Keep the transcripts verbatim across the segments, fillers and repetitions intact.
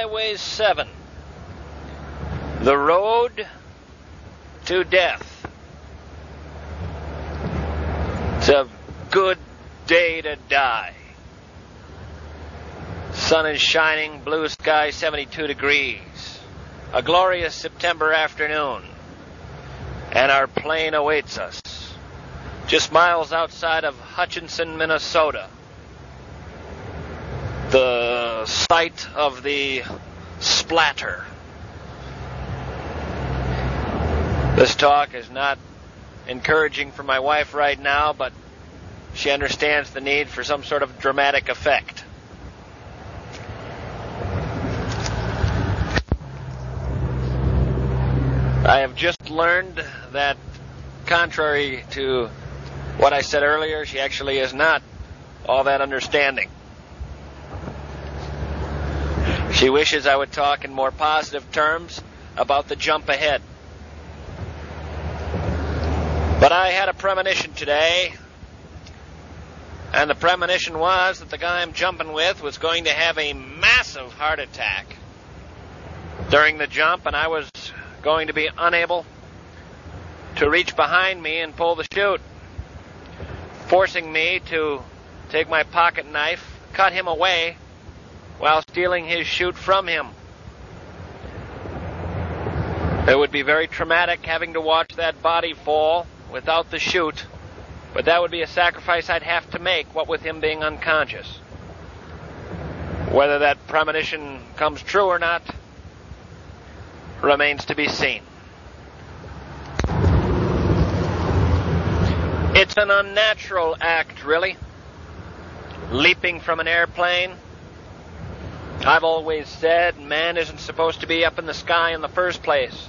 Highway seven. The road to death. It's a good day to die. Sun is shining, blue sky, seventy-two degrees. A glorious September afternoon. And our plane awaits us. Just miles outside of Hutchinson, Minnesota. The site of the splatter. This talk is not encouraging for my wife right now, but she understands the need for some sort of dramatic effect. I have just learned that, contrary to what I said earlier, she actually is not all that understanding. She wishes I would talk in more positive terms about the jump ahead. But I had a premonition today, and the premonition was that the guy I'm jumping with was going to have a massive heart attack during the jump, and I was going to be unable to reach behind me and pull the chute, forcing me to take my pocket knife, cut him away, while stealing his chute from him. It would be very traumatic having to watch that body fall without the chute, but that would be a sacrifice I'd have to make, what with him being unconscious. Whether that premonition comes true or not remains to be seen. It's an unnatural act, really. Leaping from an airplane. I've always said man isn't supposed to be up in the sky in the first place.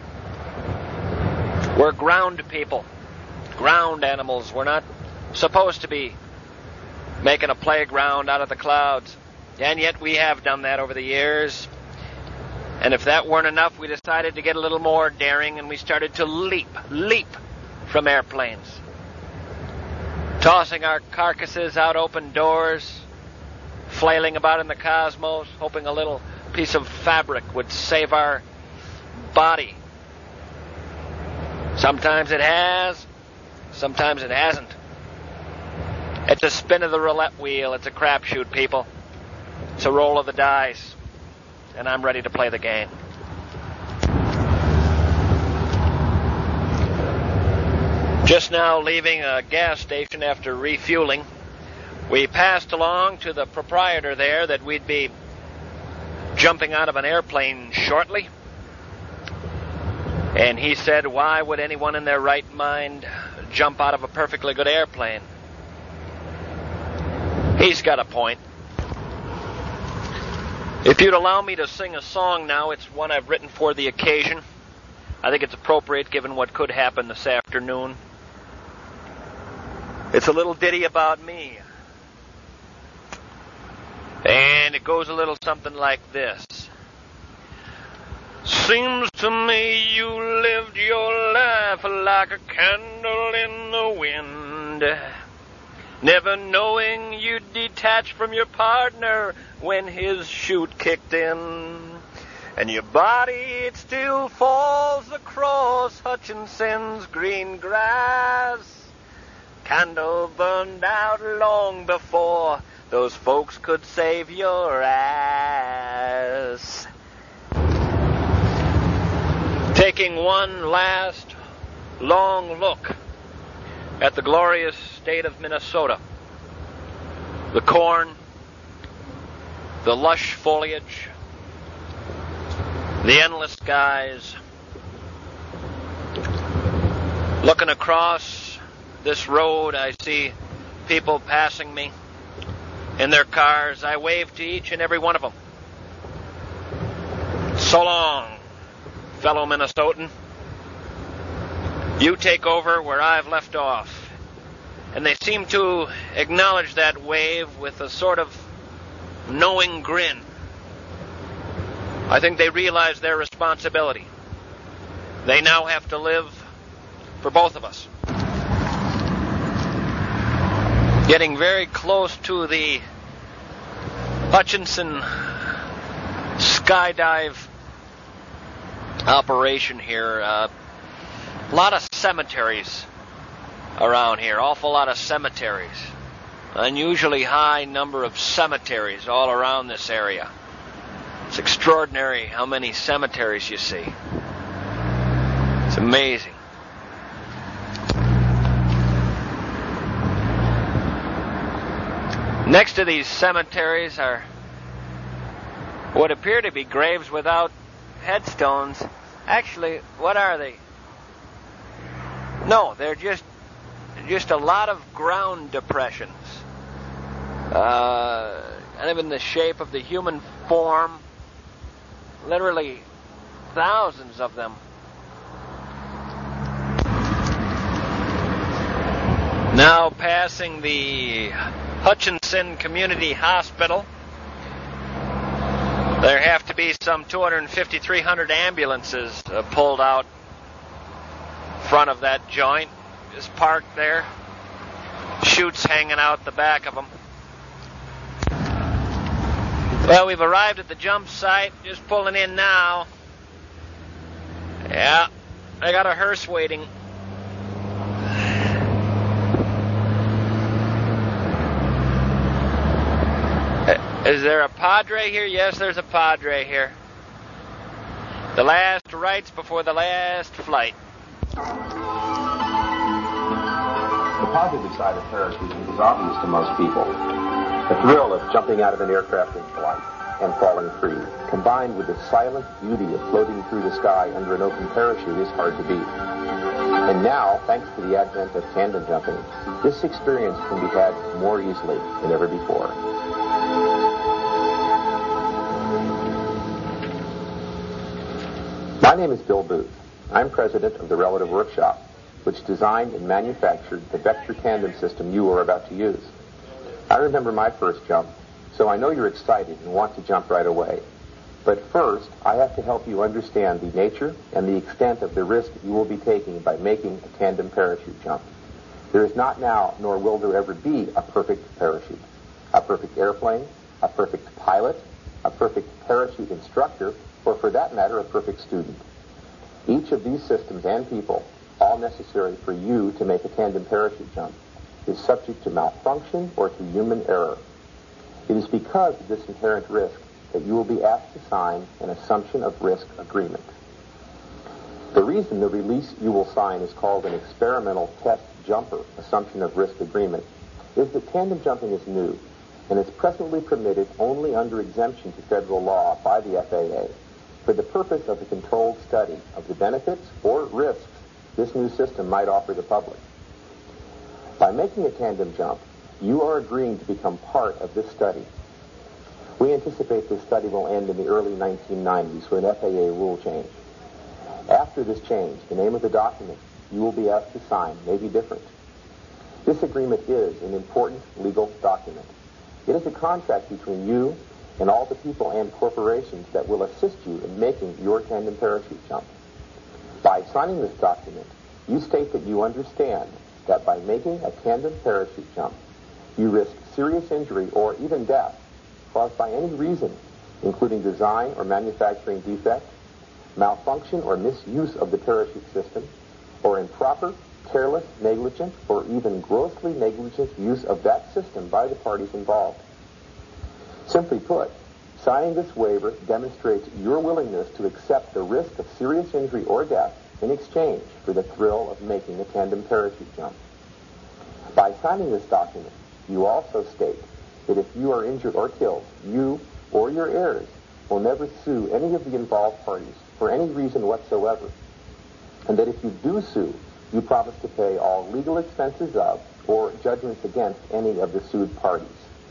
We're ground people, ground animals. We're not supposed to be making a playground out of the clouds. And yet we have done that over the years. And if that weren't enough, we decided to get a little more daring, and we started to leap, leap from airplanes. Tossing our carcasses out open doors, flailing about in the cosmos, hoping a little piece of fabric would save our body. Sometimes it has, sometimes it hasn't. It's a spin of the roulette wheel. It's a crapshoot, people. It's a roll of the dice. And I'm ready to play the game. Just now leaving a gas station after refueling, we passed along to the proprietor there that we'd be jumping out of an airplane shortly. And he said, why would anyone in their right mind jump out of a perfectly good airplane? He's got a point. If you'd allow me to sing a song now, it's one I've written for the occasion. I think it's appropriate given what could happen this afternoon. It's a little ditty about me. And it goes a little something like this. Seems to me you lived your life like a candle in the wind, never knowing you'd detach from your partner when his chute kicked in. And your body, it still falls across Hutchinson's green grass. Candle burned out long before those folks could save your ass. Taking one last long look at the glorious state of Minnesota. The corn, the lush foliage, the endless skies. Looking across this road, I see people passing me in their cars. I wave to each and every one of them. So long, fellow Minnesotan. You take over where I've left off. And they seem to acknowledge that wave with a sort of knowing grin. I think they realize their responsibility. They now have to live for both of us. Getting very close to the Hutchinson skydive operation here. Uh, a lot of cemeteries around here, awful lot of cemeteries. Unusually high number of cemeteries all around this area. It's extraordinary how many cemeteries you see. It's amazing. Next to these cemeteries are what appear to be graves without headstones. Actually, what are they? No, they're just just a lot of ground depressions. Uh, kind of in the shape of the human form. Literally thousands of them. Now passing the Hutchinson Community Hospital. There have to be some two hundred fifty, three hundred ambulances uh, pulled out front of that joint. Just parked there. Chutes hanging out the back of them. Well, we've arrived at the jump site. Just pulling in now. Yeah, I got a hearse waiting. Is there a Padre here? Yes, there's a Padre here. The last rites before the last flight. The positive side of parachuting is obvious to most people. The thrill of jumping out of an aircraft in flight and falling free, combined with the silent beauty of floating through the sky under an open parachute, is hard to beat. And now, thanks to the advent of tandem jumping, this experience can be had more easily than ever before. My name is Bill Booth. I'm president of the Relative Workshop, which designed and manufactured the Vector tandem system you are about to use. I remember my first jump, so I know you're excited and want to jump right away. But first, I have to help you understand the nature and the extent of the risk you will be taking by making a tandem parachute jump. There is not now, nor will there ever be, a perfect parachute, a perfect airplane, a perfect pilot, a perfect parachute instructor, or for that matter, a perfect student. Each of these systems and people, all necessary for you to make a tandem parachute jump, is subject to malfunction or to human error. It is because of this inherent risk that you will be asked to sign an assumption of risk agreement. The reason the release you will sign is called an experimental test jumper assumption of risk agreement is that tandem jumping is new and is presently permitted only under exemption to federal law by the F A A for the purpose of a controlled study of the benefits or risks this new system might offer the public. By making a tandem jump, you are agreeing to become part of this study. We anticipate this study will end in the early nineteen nineties with an F A A rule change. After this change, the name of the document you will be asked to sign may be different. This agreement is an important legal document. It is a contract between you and all the people and corporations that will assist you in making your tandem parachute jump. By signing this document, you state that you understand that by making a tandem parachute jump, you risk serious injury or even death caused by any reason, including design or manufacturing defect, malfunction or misuse of the parachute system, or improper, careless, negligent, or even grossly negligent use of that system by the parties involved. Simply put, signing this waiver demonstrates your willingness to accept the risk of serious injury or death in exchange for the thrill of making a tandem parachute jump. By signing this document, you also state that if you are injured or killed, you or your heirs will never sue any of the involved parties for any reason whatsoever, and that if you do sue, you promise to pay all legal expenses of or judgments against any of the sued parties.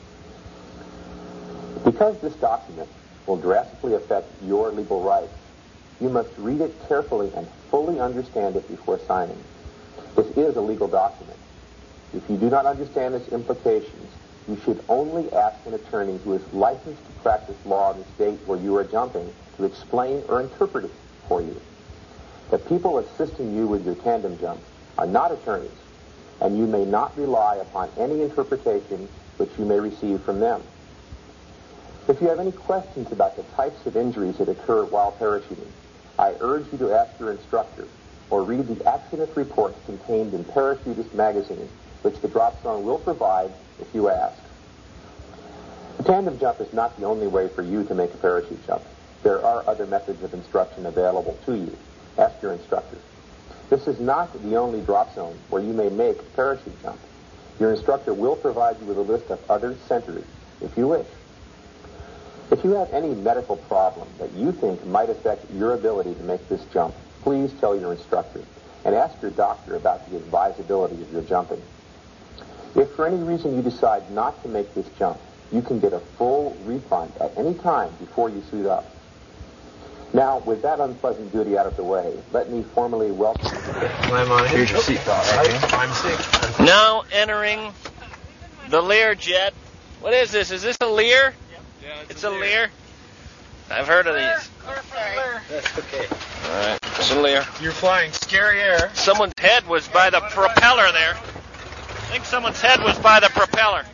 Because this document will drastically affect your legal rights, you must read it carefully and fully understand it before signing. This is a legal document. If you do not understand its implications, you should only ask an attorney who is licensed to practice law in the state where you are jumping to explain or interpret it for you. The people assisting you with your tandem jump are not attorneys, and you may not rely upon any interpretation which you may receive from them. If you have any questions about the types of injuries that occur while parachuting, I urge you to ask your instructor or read the accident reports contained in Parachutist magazine, which the drop zone will provide if you ask. The tandem jump is not the only way for you to make a parachute jump. There are other methods of instruction available to you. Ask your instructor. This is not the only drop zone where you may make a parachute jump. Your instructor will provide you with a list of other centers if you wish. If you have any medical problem that you think might affect your ability to make this jump, please tell your instructor and ask your doctor about the advisability of your jumping. If for any reason you decide not to make this jump, you can get a full refund at any time before you suit up. Now, with that unpleasant duty out of the way, let me formally welcome you. Climb on in. Here's your seatbelt, right? Climb seat. Now entering the Learjet. What is this? Is this a Lear? Yeah, it's, it's a, a Lear. Lear. I've heard of these. That's okay. All right, it's a Lear. You're flying Scary Air. Someone's head was by the propeller there. I think someone's head was by the propeller.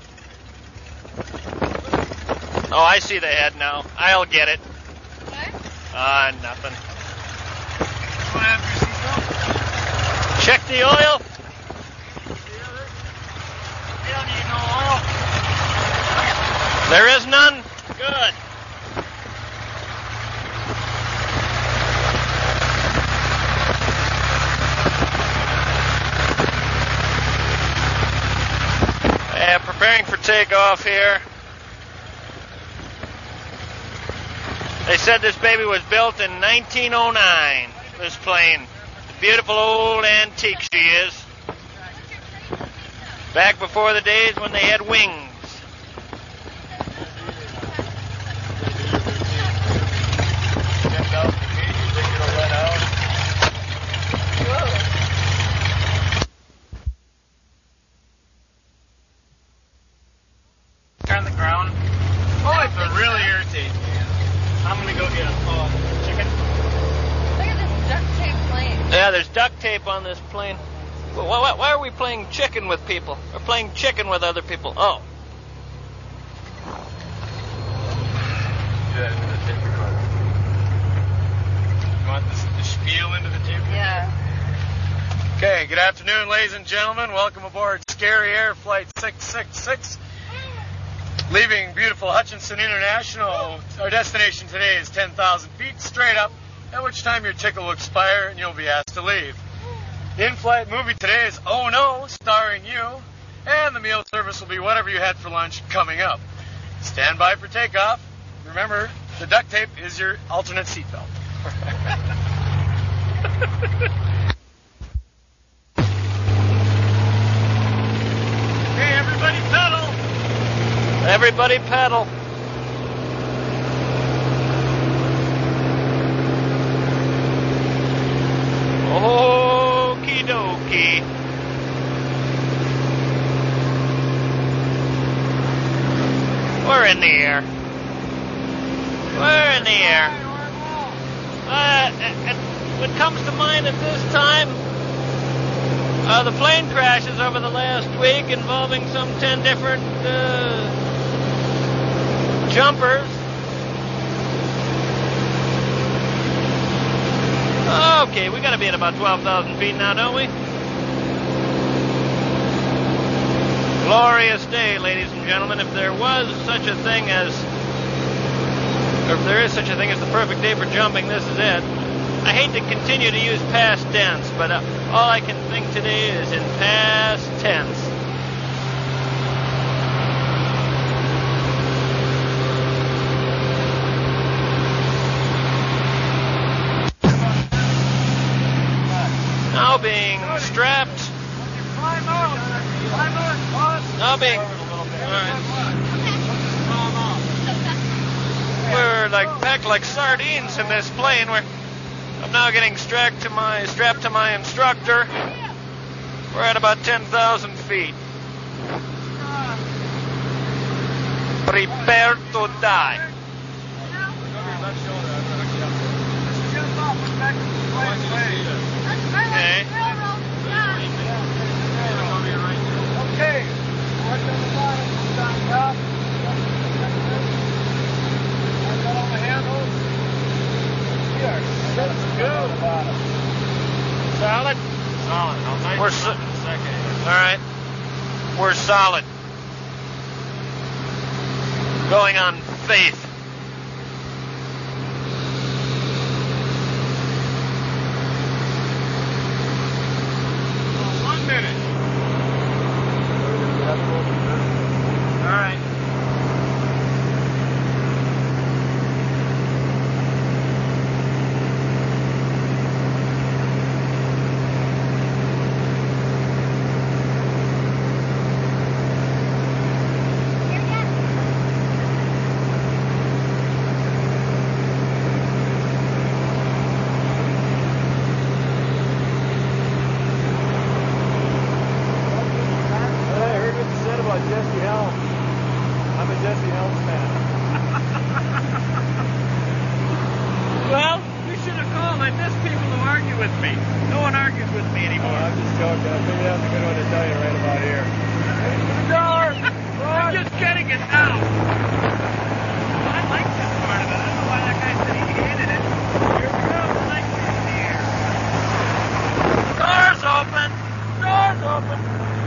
Oh, I see the head now. I'll get it. Ah, uh, nothing. Check the oil. You don't need no oil. There is none? Good. Yeah, preparing for takeoff here. They said this baby was built in nineteen oh nine, this plane. Beautiful old antique she is. Back before the days when they had wings. On the ground. Oh, it's really irritating. I'm going to go get a uh, chicken. Look at this duct tape plane. Yeah, there's duct tape on this plane. Why, why, why are we playing chicken with people? We're playing chicken with other people. Oh. Do that into the tape recorder. You want this, the spiel into the tape recorder? Yeah. Okay, good afternoon, ladies and gentlemen. Welcome aboard Scary Air Flight six six six. Leaving beautiful Hutchinson International, our destination today is ten thousand feet straight up, at which time your ticket will expire and you'll be asked to leave. The in-flight movie today is Oh No, starring you, and the meal service will be whatever you had for lunch coming up. Stand by for takeoff. Remember, the duct tape is your alternate seatbelt. Hey, everybody pedal! Everybody pedal. Okie dokie. We're in the air. We're in the air. Uh, it, what comes to mind at this time? Uh, the plane crashes over the last week involving some ten different uh, jumpers. Okay, we got to be at about twelve thousand feet now, don't we? Glorious day, ladies and gentlemen. If there was such a thing as, or if there is such a thing as the perfect day for jumping, this is it. I hate to continue to use past tense, but uh, all I can think today is in past tense. Now being strapped. Now being. Alright. We're like packed like sardines in this plane. We're, I'm now getting strapped to my strapped to my instructor. We're at about ten thousand feet. Prepare to die. Okay. Okay. We're so- all right. We're solid. Going on faith. One minute. All right. Jesse Helms. I'm a Jesse Helms fan. Well, you should have called. I miss people who argue with me. No one argues with me anymore. Oh, I'm just joking. I figured that's a good one to tell you right about here. I'm just getting it now. I like this part of it. I don't know why that guy said he hated it. Here we go. The lights are in the air. Doors open. Doors open.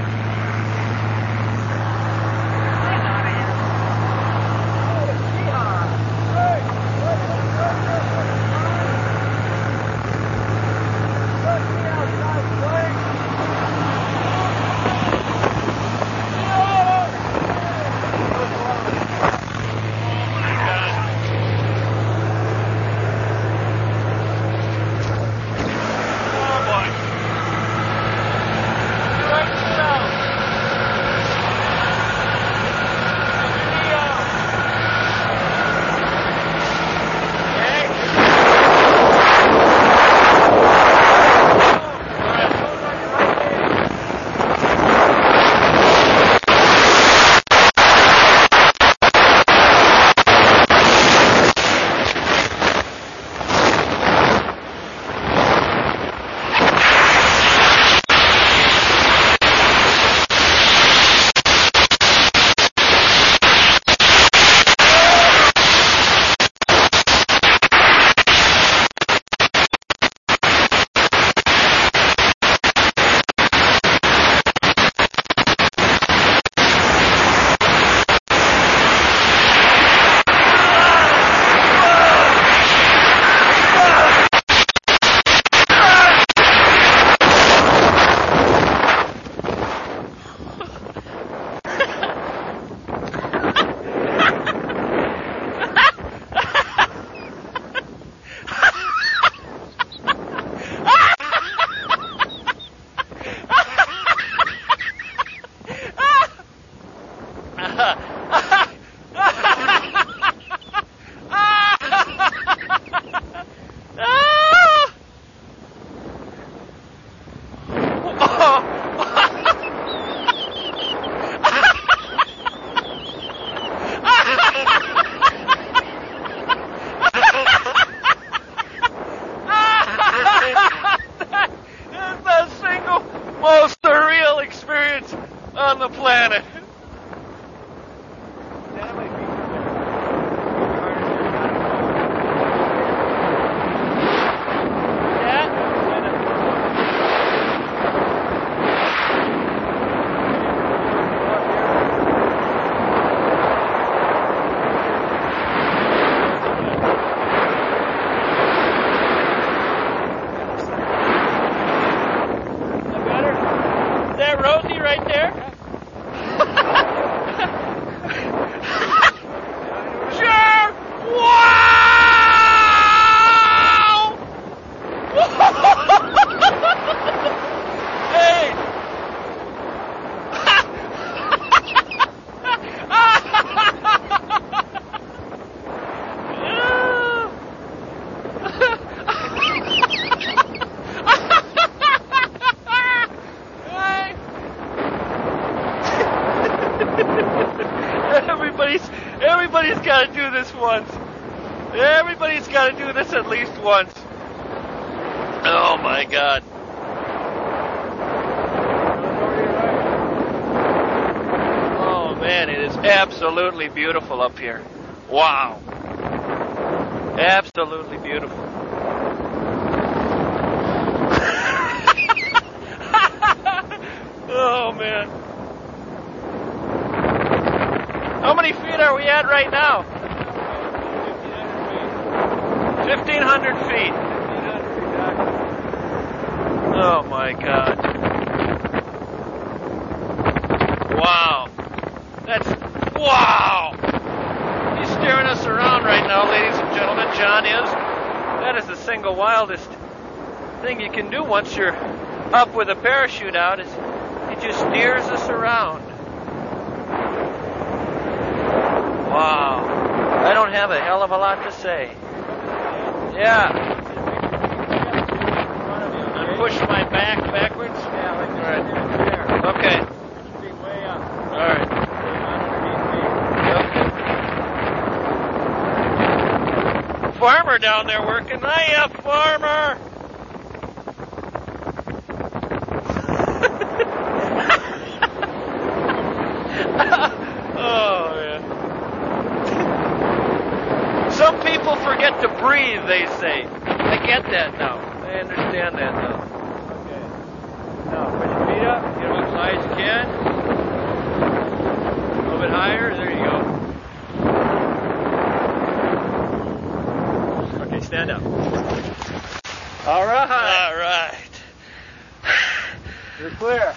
Most surreal experience on the planet. Rosie right there? Sure! Wow! Hey! Everybody's, everybody's got to do this once. Everybody's got to do this at least once. Oh my God. Oh man, it is absolutely beautiful up here. Wow. Absolutely beautiful. Oh, man. How many feet are we at right now? fifteen hundred feet. Oh, my God. Wow. That's, wow. He's steering us around right now, ladies and gentlemen. John is. That is the single wildest thing you can do once you're up with a parachute out, is he just steers us around. Wow. I don't have a hell of a lot to say. Yeah. And push my back backwards? Yeah, like this. All right. Okay. Way up. All right. Okay. Farmer down there working. Hiya, farmer! Oh, man. Some people forget to breathe, they say. I get that now. I understand that now. Okay. Now, put your feet up. Get them up as high as you can. A little bit higher. There you go. Okay, stand up. All right. All right. You're clear.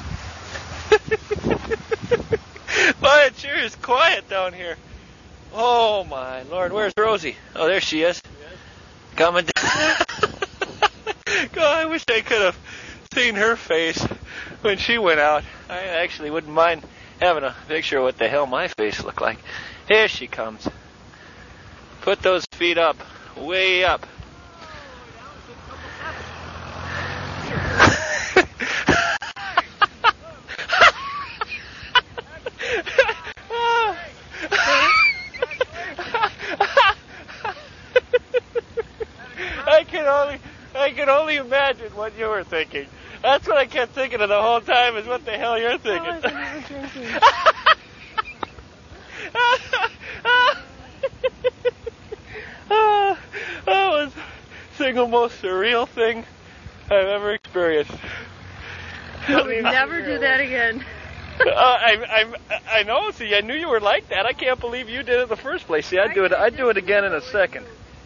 Boy, it sure is quiet down here. Oh, my Lord. Where's Rosie? Oh, there she is. Coming down. God, I wish I could have seen her face when she went out. I actually wouldn't mind having a picture of what the hell my face looked like. Here she comes. Put those feet up. Way up. I can only, I can only imagine what you were thinking. That's what I kept thinking of the whole time, is what the hell you're thinking. What was I thinking? That was the single most surreal thing I've ever experienced. Never do that again. uh, I, I, I know. See, I knew you were like that. I can't believe you did it in the first place. See, I'd do it. I'd do it again in a second.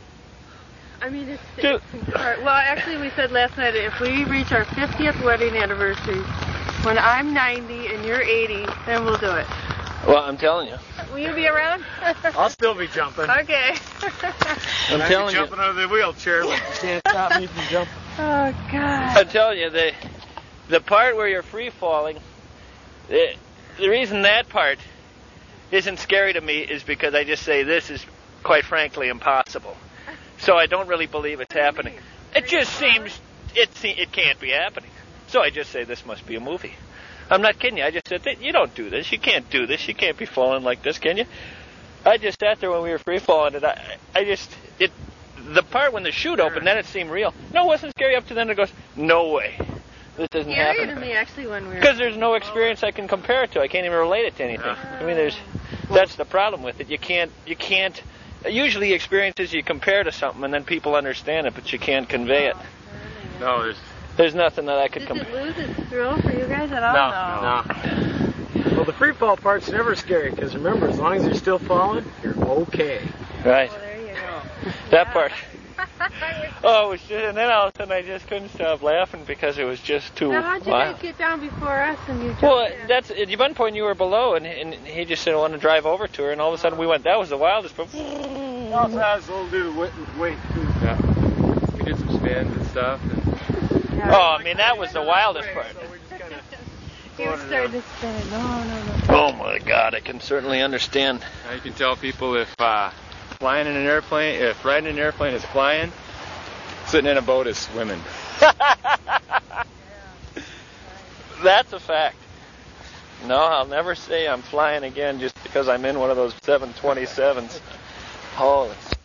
I mean, it's, it's well, actually, we said last night, if we reach our fiftieth wedding anniversary, when I'm ninety and you're eighty, then we'll do it. Well, I'm telling you. Will you be around? I'll still be jumping. Okay. I'm I'll telling be jumping you. out of the wheelchair, but you can't stop me from jumping. Oh, God. I'm telling you, the the part where you're free falling, the, the reason that part isn't scary to me is because I just say this is, quite frankly, impossible. So I don't really believe it's happening. It just seems it it can't be happening. So I just say this must be a movie. I'm not kidding you. I just said, you don't do this. You can't do this. You can't be falling like this, can you? I just sat there when we were free falling, and I, I just, it, the part when the chute opened, then it seemed real. No, it wasn't scary up to then. It goes, no way. This isn't Scarier happening. to me, actually, when we were... Because there's no experience I can compare it to. I can't even relate it to anything. I mean, there's, that's the problem with it. You can't, you can't, usually experiences you compare to something and then people understand it, but you can't convey it. no, there's There's nothing that I could Does compare. it lose its thrill for you guys at all? no, no. Well, the free fall part's never scary because remember, as long as you're still falling, you're okay. Right. Oh, there you go. That part. Oh, it was just, and then all of a sudden I just couldn't stop laughing because it was just too Now, how'd you wild. guys get down before us and you jumped Well, in? that's at one point you were below, and, and he just said I want to drive over to her, and all of a sudden we went. That was the wildest. But We also had this little dude wait, wait too. Yeah. We did some spins and stuff. And oh, I mean that was the wildest part. He was starting to spin. No, no, no. Oh my God, I can certainly understand. now you can tell people if uh, flying in an airplane, if riding in an airplane is flying, sitting in a boat is swimming. That's a fact. No, I'll never say I'm flying again just because I'm in one of those seven twenty-sevens. Oh, it's